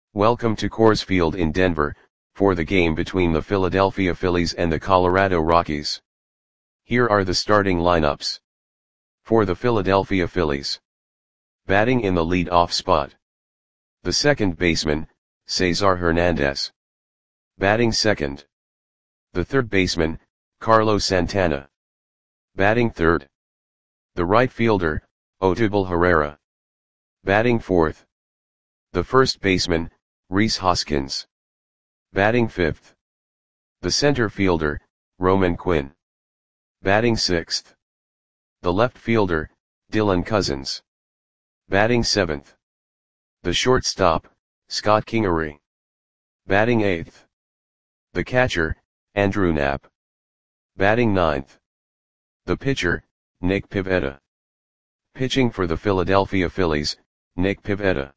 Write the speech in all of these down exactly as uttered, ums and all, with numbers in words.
Welcome to Coors Field in Denver, for the game between the Philadelphia Phillies and the Colorado Rockies. Here are the starting lineups. For the Philadelphia Phillies. Batting in the lead-off spot. The second baseman, Cesar Hernandez. Batting second. The third baseman, Carlos Santana. Batting third. The right fielder, Odubel Herrera. Batting fourth. The first baseman, Rhys Hoskins. Batting fifth. The center fielder, Roman Quinn. Batting sixth. The left fielder, Dylan Cousins. Batting seventh. The shortstop, Scott Kingery. Batting eighth. The catcher, Andrew Knapp. Batting ninth. The pitcher, Nick Pivetta. Pitching for the Philadelphia Phillies, Nick Pivetta.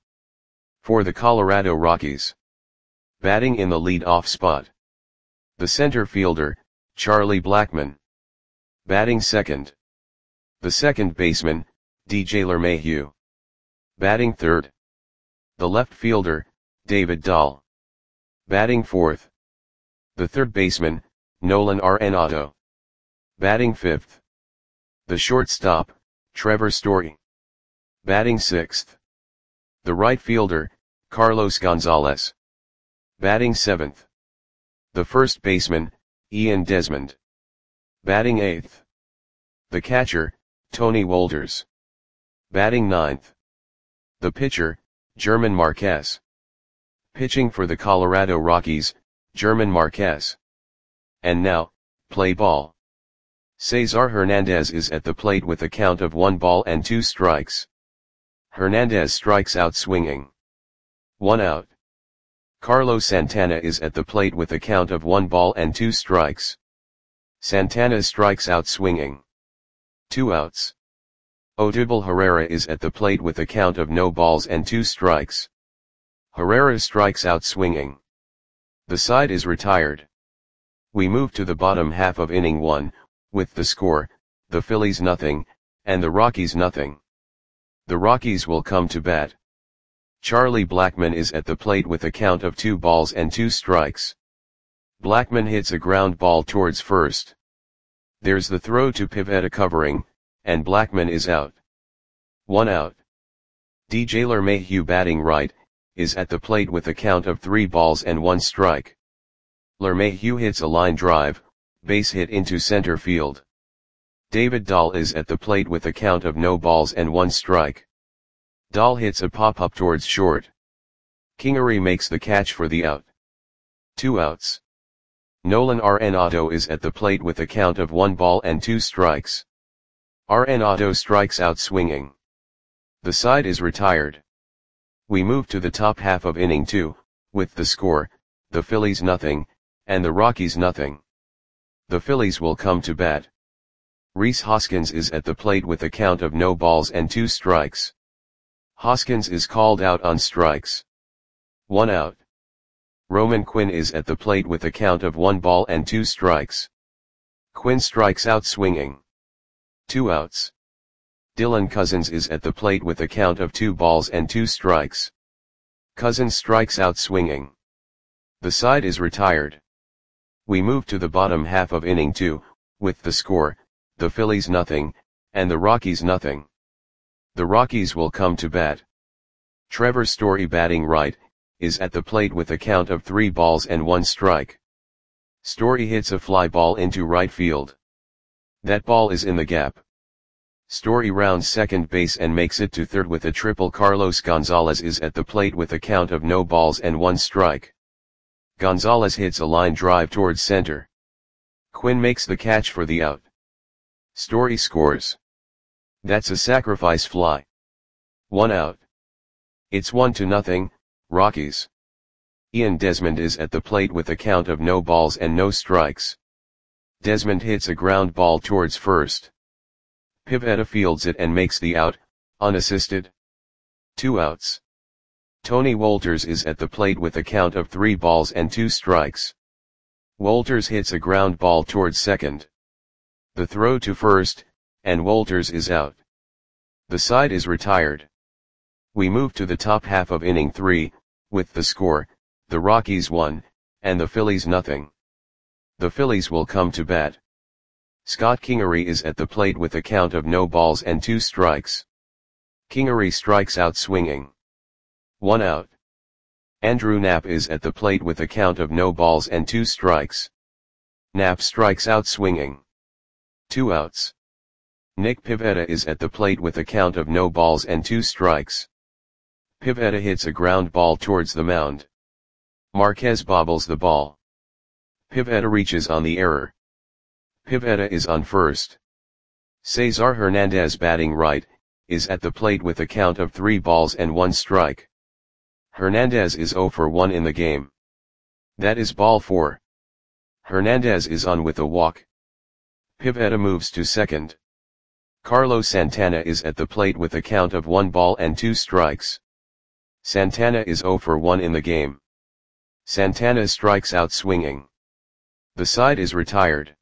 For the Colorado Rockies. Batting in the lead-off spot. The center fielder, Charlie Blackmon. Batting second. The second baseman, D J LeMahieu. Batting third. The left fielder, David Dahl. Batting fourth. The third baseman, Nolan Arenado. Batting fifth. The shortstop, Trevor Story. Batting sixth. The right fielder, Carlos Gonzalez. Batting seventh. The first baseman, Ian Desmond. Batting eighth. The catcher, Tony Wolters. Batting ninth. The pitcher, German Marquez. Pitching for the Colorado Rockies, German Marquez. And now, play ball. Cesar Hernandez is at the plate with a count of one ball and two strikes. Hernandez strikes out swinging. One out. Carlos Santana is at the plate with a count of one ball and two strikes. Santana strikes out swinging. Two outs. Odubel Herrera is at the plate with a count of no balls and two strikes. Herrera strikes out swinging. The side is retired. We move to the bottom half of inning one, with the score, the Phillies nothing, and the Rockies nothing. The Rockies will come to bat. Charlie Blackmon is at the plate with a count of two balls and two strikes. Blackmon hits a ground ball towards first. There's the throw to Pivetta covering, and Blackmon is out. One out. D J LeMahieu batting right, is at the plate with a count of three balls and one strike. LeMahieu hits a line drive, base hit into center field. David Dahl is at the plate with a count of no balls and one strike. Dahl hits a pop-up towards short. Kingery makes the catch for the out. Two outs. Nolan Arenado is at the plate with a count of one ball and two strikes. Arenado strikes out swinging. The side is retired. We move to the top half of inning two, with the score, the Phillies nothing, and the Rockies nothing. The Phillies will come to bat. Rhys Hoskins is at the plate with a count of no balls and two strikes. Hoskins is called out on strikes. One out. Roman Quinn is at the plate with a count of one ball and two strikes. Quinn strikes out swinging. Two outs. Dylan Cousins is at the plate with a count of two balls and two strikes. Cousins strikes out swinging. The side is retired. We move to the bottom half of inning two, with the score, the Phillies nothing, and the Rockies nothing. The Rockies will come to bat. Trevor Story batting right, is at the plate with a count of three balls and one strike. Story hits a fly ball into right field. That ball is in the gap. Story rounds second base and makes it to third with a triple. Carlos Gonzalez is at the plate with a count of no balls and one strike. Gonzalez hits a line drive towards center. Quinn makes the catch for the out. Story scores. That's a sacrifice fly. One out. It's one to nothing, Rockies. Ian Desmond is at the plate with a count of no balls and no strikes. Desmond hits a ground ball towards first. Pivetta fields it and makes the out, unassisted. Two outs. Tony Wolters is at the plate with a count of three balls and two strikes. Wolters hits a ground ball towards second. The throw to first, and Wolters is out. The side is retired. We move to the top half of inning three, with the score, the Rockies one, and the Phillies nothing. The Phillies will come to bat. Scott Kingery is at the plate with a count of no balls and two strikes. Kingery strikes out swinging. One out. Andrew Knapp is at the plate with a count of no balls and two strikes. Knapp strikes out swinging. Two outs. Nick Pivetta is at the plate with a count of no balls and two strikes. Pivetta hits a ground ball towards the mound. Marquez bobbles the ball. Pivetta reaches on the error. Pivetta is on first. Cesar Hernandez, batting right, is at the plate with a count of three balls and one strike. Hernandez is zero for one in the game. That is ball four. Hernandez is on with a walk. Pivetta moves to second. Carlos Santana is at the plate with a count of one ball and two strikes. Santana is zero for one in the game. Santana strikes out swinging. The side is retired.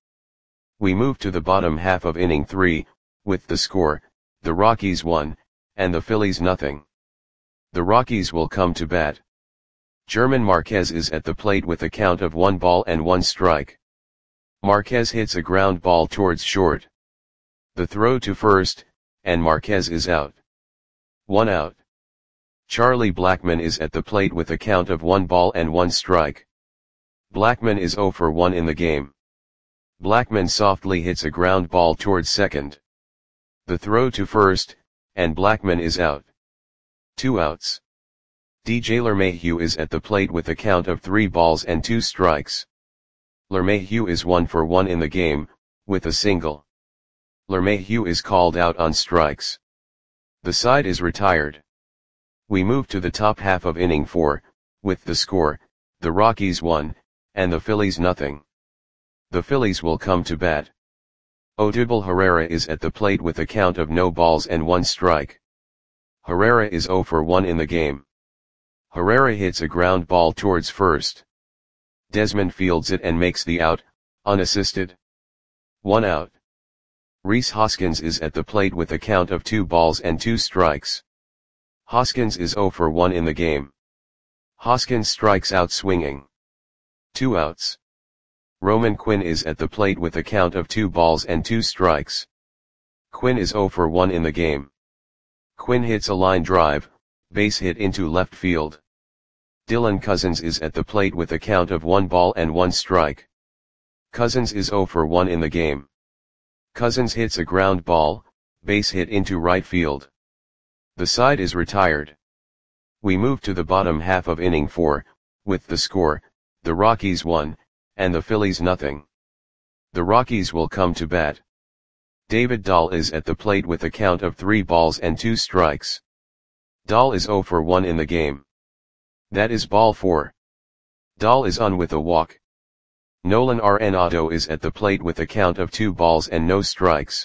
We move to the bottom half of inning three, with the score, the Rockies one, and the Phillies nothing. The Rockies will come to bat. German Marquez is at the plate with a count of one ball and one strike. Marquez hits a ground ball towards short. The throw to first, and Marquez is out. One out. Charlie Blackmon is at the plate with a count of one ball and one strike. Blackmon is zero for one in the game. Blackmon softly hits a ground ball towards second. The throw to first, and Blackmon is out. Two outs. D J LeMahieu is at the plate with a count of three balls and two strikes. LeMahieu is one for one in the game, with a single. LeMahieu is called out on strikes. The side is retired. We move to the top half of inning four, with the score, the Rockies one, and the Phillies nothing. The Phillies will come to bat. Odubel Herrera is at the plate with a count of no balls and one strike. Herrera is zero for one in the game. Herrera hits a ground ball towards first. Desmond fields it and makes the out, unassisted. One out. Rhys Hoskins is at the plate with a count of two balls and two strikes. Hoskins is zero for one in the game. Hoskins strikes out swinging. Two outs. Roman Quinn is at the plate with a count of two balls and two strikes. Quinn is zero for one in the game. Quinn hits a line drive, base hit into left field. Dylan Cousins is at the plate with a count of one ball and one strike. Cousins is zero for one in the game. Cousins hits a ground ball, base hit into right field. The side is retired. We move to the bottom half of inning four, with the score, the Rockies one, and the Phillies nothing. The Rockies will come to bat. David Dahl is at the plate with a count of three balls and two strikes. Dahl is zero for one in the game. That is ball four. Dahl is on with a walk. Nolan Arenado is at the plate with a count of two balls and no strikes.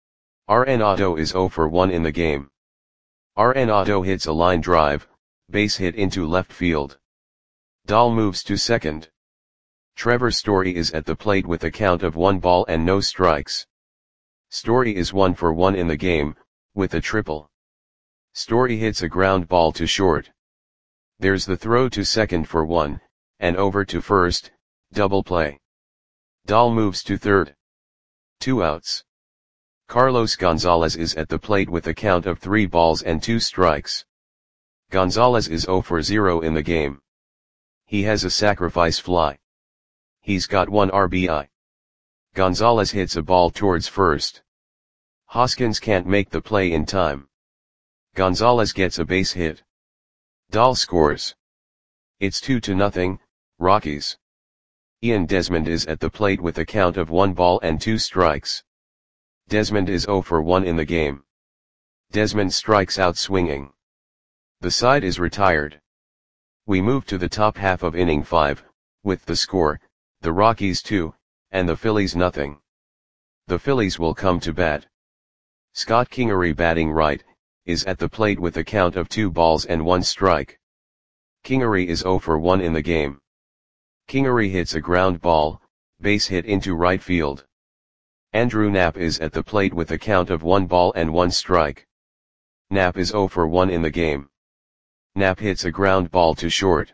Arenado is zero for one in the game. Arenado hits a line drive, base hit into left field. Dahl moves to second. Trevor Story is at the plate with a count of one ball and no strikes. Story is one for one in the game, with a triple. Story hits a ground ball to short. There's the throw to second for one, and over to first, double play. Dahl moves to third. Two outs. Carlos Gonzalez is at the plate with a count of three balls and two strikes. Gonzalez is zero for zero in the game. He has a sacrifice fly. He's got one R B I. Gonzalez hits a ball towards first. Hoskins can't make the play in time. Gonzalez gets a base hit. Dahl scores. It's two to nothing, Rockies. Ian Desmond is at the plate with a count of one ball and two strikes. Desmond is zero for one in the game. Desmond strikes out swinging. The side is retired. We move to the top half of inning five, with the score, the Rockies two, and the Phillies nothing. The Phillies will come to bat. Scott Kingery, batting right, is at the plate with a count of two balls and one strike. Kingery is zero for one in the game. Kingery hits a ground ball, base hit into right field. Andrew Knapp is at the plate with a count of one ball and one strike. Knapp is zero for one in the game. Knapp hits a ground ball to short.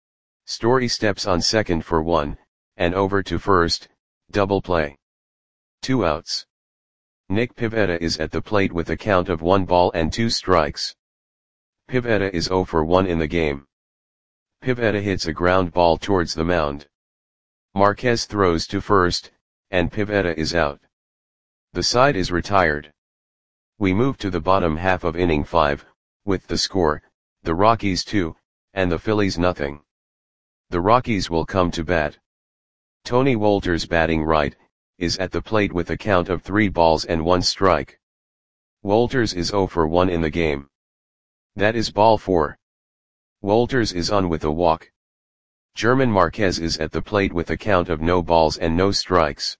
Story steps on second for one, and over to first, double play. Two outs. Nick Pivetta is at the plate with a count of one ball and two strikes. Pivetta is zero for one in the game. Pivetta hits a ground ball towards the mound. Marquez throws to first, and Pivetta is out. The side is retired. We move to the bottom half of inning five, with the score, the Rockies two, and the Phillies nothing. The Rockies will come to bat. Tony Wolters, batting right, is at the plate with a count of three balls and one strike. Wolters is zero for one in the game. That is ball four. Wolters is on with a walk. German Marquez is at the plate with a count of no balls and no strikes.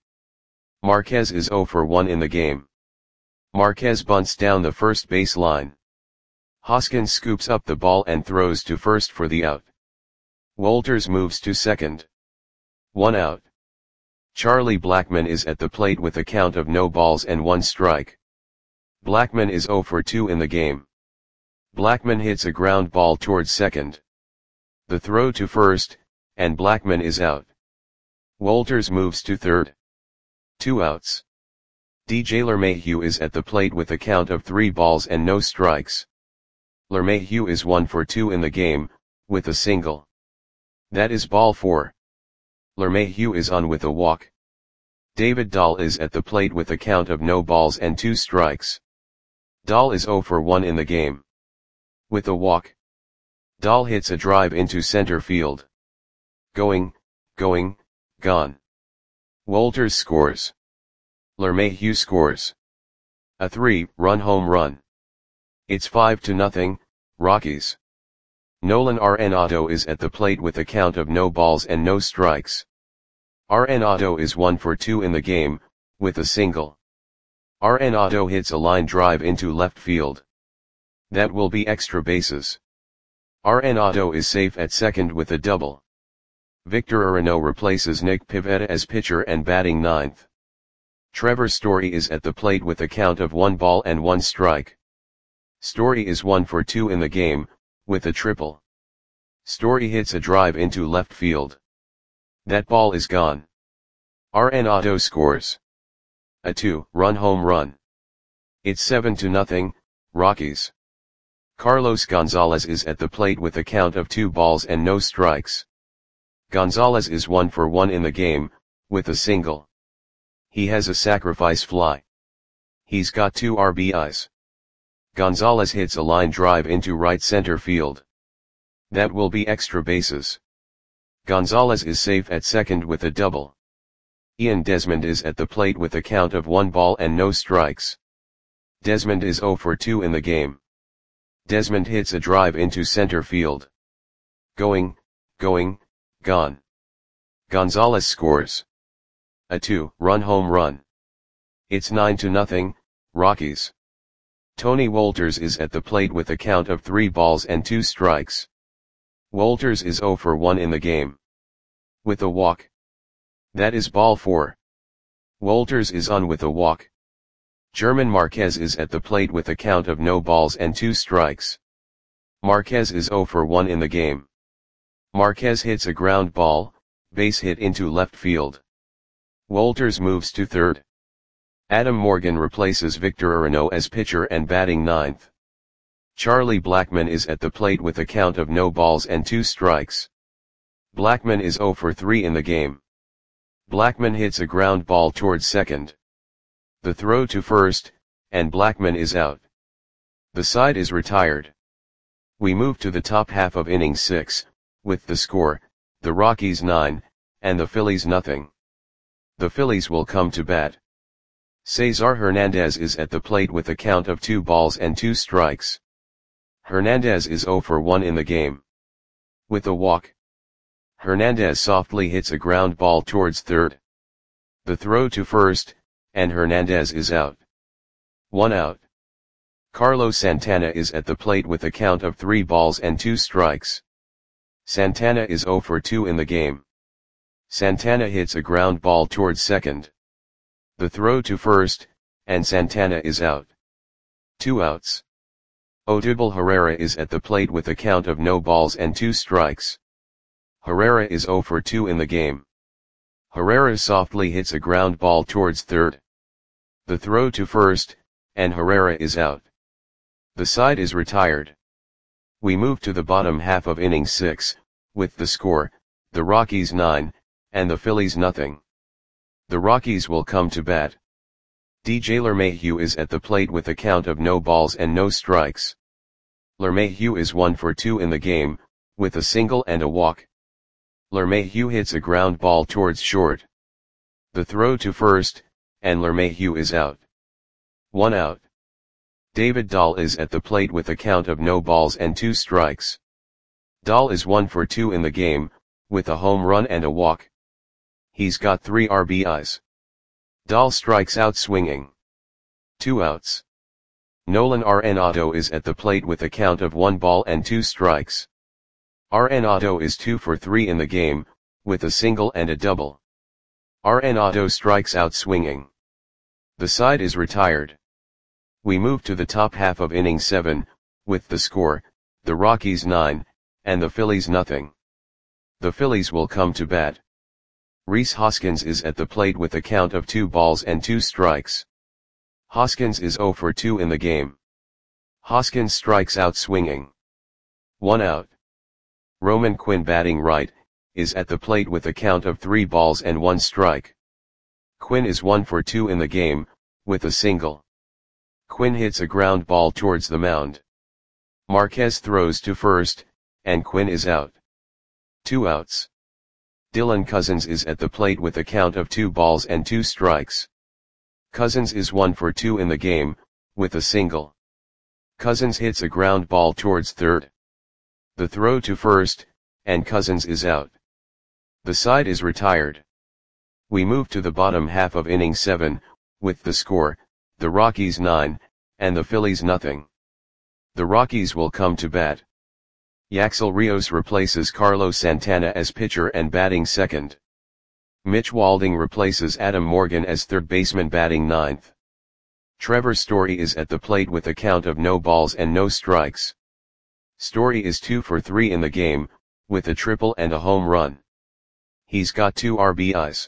Marquez is zero for one in the game. Marquez bunts down the first base line. Hoskins scoops up the ball and throws to first for the out. Wolters moves to second. One out. Charlie Blackmon is at the plate with a count of no balls and one strike. Blackmon is zero for two in the game. Blackmon hits a ground ball towards second. The throw to first, and Blackmon is out. Wolters moves to third. Two outs. D J LeMahieu is at the plate with a count of three balls and no strikes. LeMahieu is one for two in the game, with a single. That is ball four. LeMahieu is on with a walk. David Dahl is at the plate with a count of no balls and two strikes. Dahl is zero for one in the game. With a walk. Dahl hits a drive into center field. Going, going, gone. Wolters scores. LeMahieu scores. A three-run home run. It's five to nothing, Rockies. Nolan Arenado is at the plate with a count of no balls and no strikes. Arenado is one for two in the game, with a single. Arenado hits a line drive into left field. That will be extra bases. Arenado is safe at second with a double. Victor Arano replaces Nick Pivetta as pitcher and batting ninth. Trevor Story is at the plate with a count of one ball and one strike. Story is one for two in the game, with a triple. Story hits a drive into left field. That ball is gone. Arenado scores. A two-run home run. It's seven to nothing, Rockies. Carlos Gonzalez is at the plate with a count of two balls and no strikes. Gonzalez is one for one in the game, with a single. He has a sacrifice fly. He's got two R B Is. Gonzalez hits a line drive into right center field. That will be extra bases. Gonzalez is safe at second with a double. Ian Desmond is at the plate with a count of one ball and no strikes. Desmond is zero for two in the game. Desmond hits a drive into center field. Going, going, gone. Gonzalez scores. A two-run home run. It's nine to nothing, Rockies. Tony Wolters is at the plate with a count of three balls and two strikes. Wolters is zero for one in the game. With a walk. That is ball four. Wolters is on with a walk. German Marquez is at the plate with a count of no balls and two strikes. Marquez is zero for one in the game. Marquez hits a ground ball, base hit into left field. Wolters moves to third. Adam Morgan replaces Victor Arano as pitcher and batting ninth. Charlie Blackmon is at the plate with a count of no balls and two strikes. Blackmon is zero for three in the game. Blackmon hits a ground ball towards second. The throw to first, and Blackmon is out. The side is retired. We move to the top half of inning six, with the score, the Rockies nine, and the Phillies nothing. The Phillies will come to bat. Cesar Hernandez is at the plate with a count of two balls and two strikes. Hernandez is zero for one in the game. With a walk. Hernandez softly hits a ground ball towards third. The throw to first, and Hernandez is out. One out. Carlos Santana is at the plate with a count of three balls and two strikes. Santana is zero for two in the game. Santana hits a ground ball towards second. The throw to first, and Santana is out. Two outs. Odubel Herrera is at the plate with a count of no balls and two strikes. Herrera is zero for two in the game. Herrera softly hits a ground ball towards third. The throw to first, and Herrera is out. The side is retired. We move to the bottom half of inning six, with the score, the Rockies nine, and the Phillies nothing. The Rockies will come to bat. D J LeMahieu is at the plate with a count of no balls and no strikes. LeMahieu is one for two in the game, with a single and a walk. LeMahieu hits a ground ball towards short. The throw to first, and LeMahieu is out. One out. David Dahl is at the plate with a count of no balls and two strikes. Dahl is one for two in the game, with a home run and a walk. He's got three R B Is. Dahl strikes out swinging. Two outs. Nolan Arenado is at the plate with a count of one ball and two strikes. Arenado is two for three in the game, with a single and a double. Arenado strikes out swinging. The side is retired. We move to the top half of inning seven, with the score, the Rockies nine, and the Phillies nothing. The Phillies will come to bat. Rhys Hoskins is at the plate with a count of two balls and two strikes. Hoskins is zero for two in the game. Hoskins strikes out swinging. One out. Roman Quinn, batting right, is at the plate with a count of three balls and one strike. Quinn is one for two in the game, with a single. Quinn hits a ground ball towards the mound. Marquez throws to first, and Quinn is out. Two outs. Dylan Cousins is at the plate with a count of two balls and two strikes. Cousins is one for two in the game, with a single. Cousins hits a ground ball towards third. The throw to first, and Cousins is out. The side is retired. We move to the bottom half of inning seven, with the score, the Rockies nine, and the Phillies nothing. The Rockies will come to bat. Yaxel Rios replaces Carlos Santana as pitcher and batting second. Mitch Walding replaces Adam Morgan as third baseman batting ninth. Trevor Story is at the plate with a count of no balls and no strikes. Story is two for three in the game, with a triple and a home run. He's got two R B Is.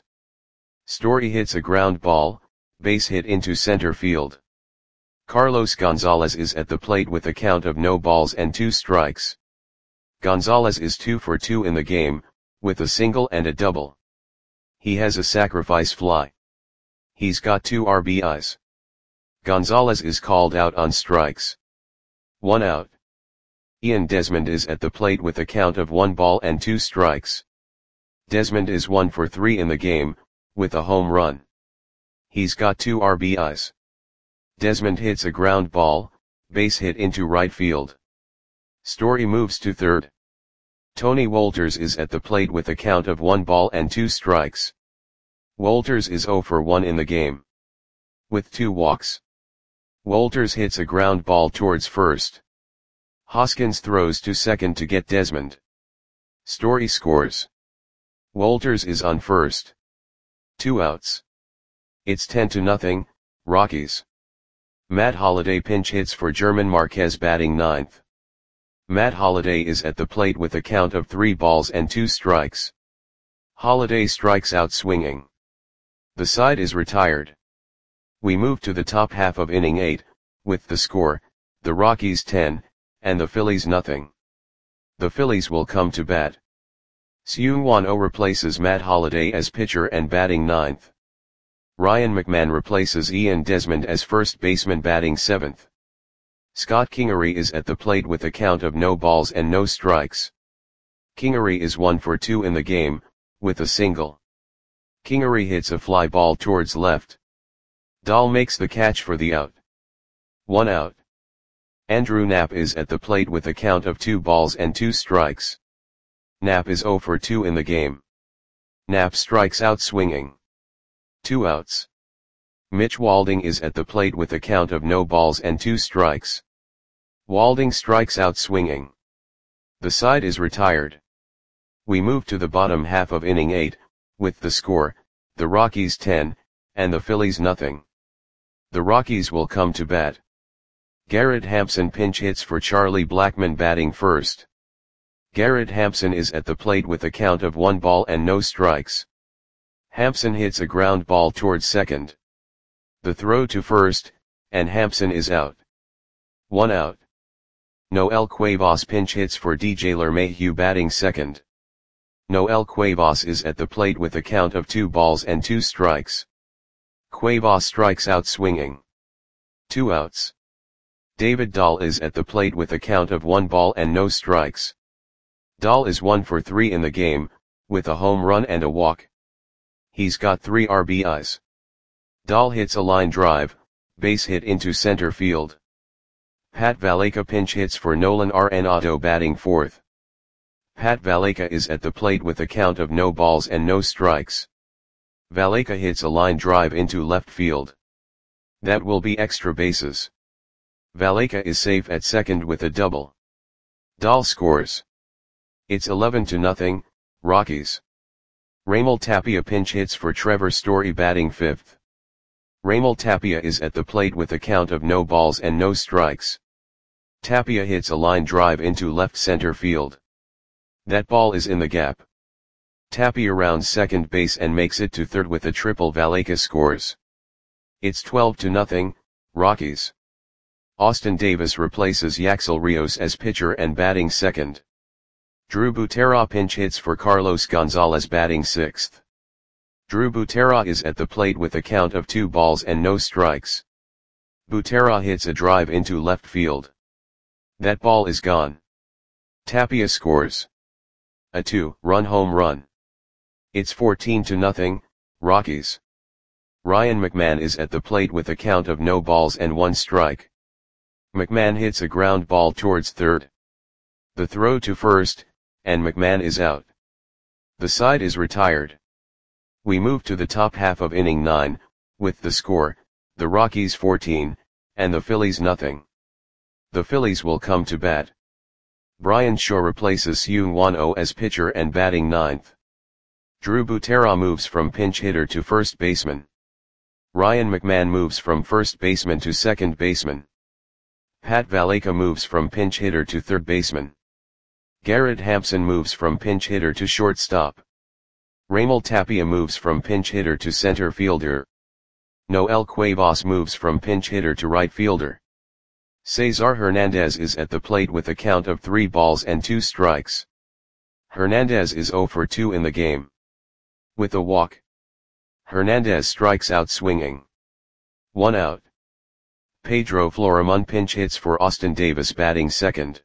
Story hits a ground ball, base hit into center field. Carlos Gonzalez is at the plate with a count of no balls and two strikes. Gonzalez is two for two in the game, with a single and a double. He has a sacrifice fly. He's got two R B Is. Gonzalez is called out on strikes. One out. Ian Desmond is at the plate with a count of one ball and two strikes. Desmond is one for three in the game, with a home run. He's got two R B Is. Desmond hits a ground ball, base hit into right field. Story moves to third. Tony Wolters is at the plate with a count of one ball and two strikes. Wolters is zero for one in the game, with two walks. Wolters hits a ground ball towards first. Hoskins throws to second to get Desmond. Story scores. Wolters is on first. Two outs. It's ten to nothing, Rockies. Matt Holliday pinch hits for German Marquez batting ninth. Matt Holliday is at the plate with a count of three balls and two strikes. Holliday strikes out swinging. The side is retired. We move to the top half of inning eight, with the score, the Rockies ten, and the Phillies nothing. The Phillies will come to bat. Seung-Won Oh replaces Matt Holliday as pitcher and batting ninth. Ryan McMahon replaces Ian Desmond as first baseman batting seventh. Scott Kingery is at the plate with a count of no balls and no strikes. Kingery is one for two in the game, with a single. Kingery hits a fly ball towards left. Dahl makes the catch for the out. One out. Andrew Knapp is at the plate with a count of two balls and two strikes. Knapp is zero for two in the game. Knapp strikes out swinging. Two outs. Mitch Walding is at the plate with a count of no balls and two strikes. Walding strikes out swinging. The side is retired. We move to the bottom half of inning eight, with the score, the Rockies ten, and the Phillies nothing. The Rockies will come to bat. Garrett Hampson pinch hits for Charlie Blackmon batting first. Garrett Hampson is at the plate with a count of one ball and no strikes. Hampson hits a ground ball towards second. The throw to first, and Hampson is out. One out. Noel Cuevas pinch hits for D J LeMahieu batting second. Noel Cuevas is at the plate with a count of two balls and two strikes. Cuevas strikes out swinging. Two outs. David Dahl is at the plate with a count of one ball and no strikes. Dahl is one for three in the game, with a home run and a walk. He's got three R B Is. Dahl hits a line drive, base hit into center field. Pat Valaika pinch hits for Nolan Arenado batting fourth. Pat Valaika is at the plate with a count of no balls and no strikes. Valaika hits a line drive into left field. That will be extra bases. Valaika is safe at second with a double. Dahl scores. It's eleven to nothing, Rockies. Raimel Tapia pinch hits for Trevor Story batting fifth. Raimel Tapia is at the plate with a count of no balls and no strikes. Tapia hits a line drive into left center field. That ball is in the gap. Tapia rounds second base and makes it to third with a triple. Valaika scores. It's twelve to nothing, Rockies. Austin Davis replaces Yaxel Rios as pitcher and batting second. Drew Butera pinch hits for Carlos Gonzalez batting sixth. Drew Butera is at the plate with a count of two balls and no strikes. Butera hits a drive into left field. That ball is gone. Tapia scores. A two-run home run. It's fourteen to nothing, Rockies. Ryan McMahon is at the plate with a count of no balls and one strike. McMahon hits a ground ball towards third. The throw to first, and McMahon is out. The side is retired. We move to the top half of inning nine, with the score, the Rockies fourteen, and the Phillies nothing. The Phillies will come to bat. Brian Shaw replaces Seung Won Oh as pitcher and batting ninth. Drew Butera moves from pinch hitter to first baseman. Ryan McMahon moves from first baseman to second baseman. Pat Valaika moves from pinch hitter to third baseman. Garrett Hampson moves from pinch hitter to shortstop. Raimel Tapia moves from pinch hitter to center fielder. Noel Cuevas moves from pinch hitter to right fielder. Cesar Hernandez is at the plate with a count of three balls and two strikes. Hernandez is zero for two in the game. With a walk. Hernandez strikes out swinging. One out. Pedro Florimon pinch hits for Austin Davis batting second.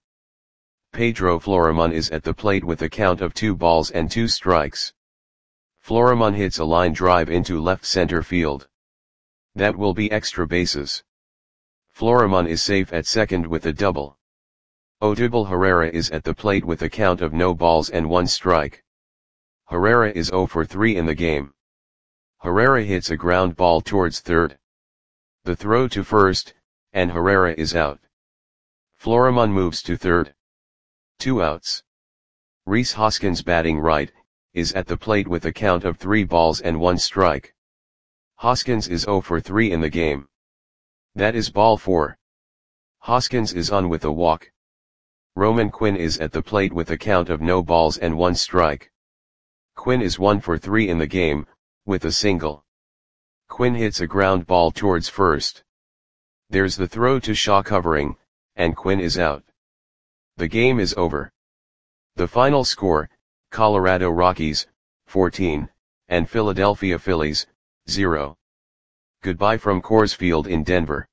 Pedro Florimon is at the plate with a count of two balls and two strikes. Florimon hits a line drive into left center field. That will be extra bases. Florimon is safe at second with a double. Odubel Herrera is at the plate with a count of no balls and one strike. Herrera is zero for three in the game. Herrera hits a ground ball towards third. The throw to first, and Herrera is out. Florimon moves to third. Two outs. Rhys Hoskins batting right, is at the plate with a count of three balls and one strike. Hoskins is zero for three in the game. That is ball four. Hoskins is on with a walk. Roman Quinn is at the plate with a count of no balls and one strike. Quinn is one for three in the game, with a single. Quinn hits a ground ball towards first. There's the throw to Shaw covering, and Quinn is out. The game is over. The final score, Colorado Rockies, fourteen, and Philadelphia Phillies, zero. Goodbye from Coors Field in Denver.